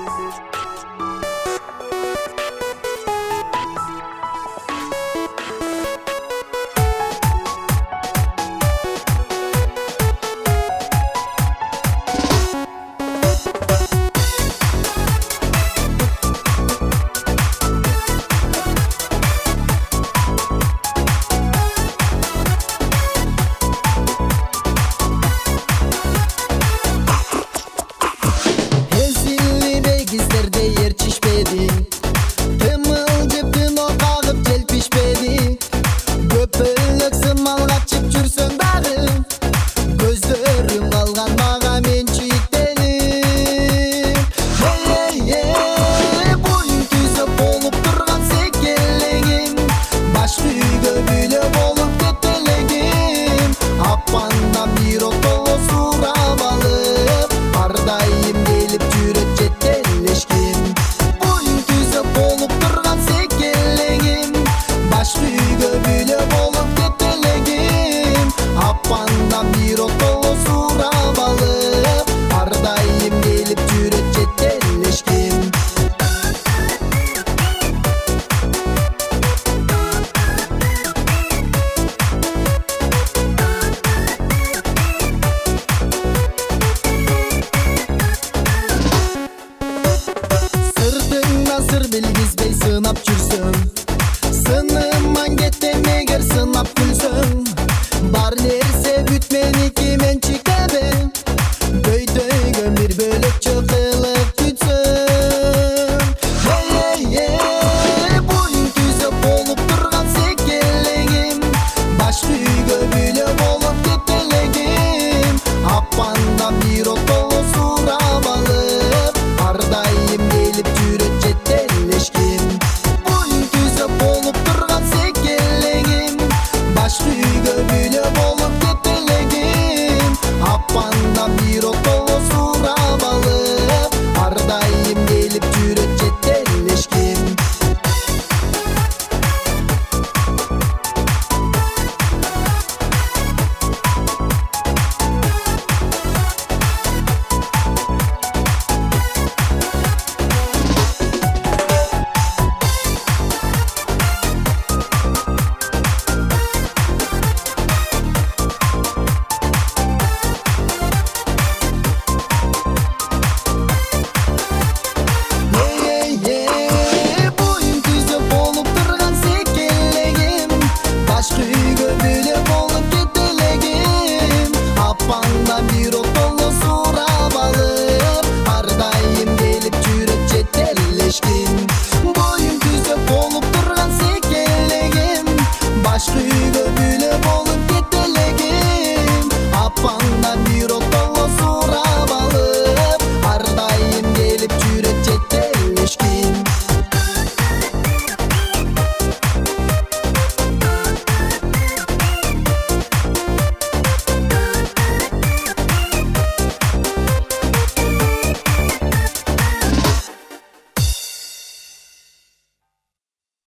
Тымылжып о кагып жел пишпеди. Көпөлөк сымал качып жүрсөң дагы, көздөрүң калган мага менчиктенип. Боюң түзөп болуп турган секелегим, баш күйгө бүлө болуп кетелегим. Апандан бир отоло сурап алып, ар дайым келип жүрөт жетелешким. Боюң түзөп болуп турган секелегим, баш күйгө бүлө болуп кетелегим. Апандан бир отоло сурап алып, ар дайым келип жүрөт жетелешким. Сыртыңдан сыр билгизбей сынап жүрсөң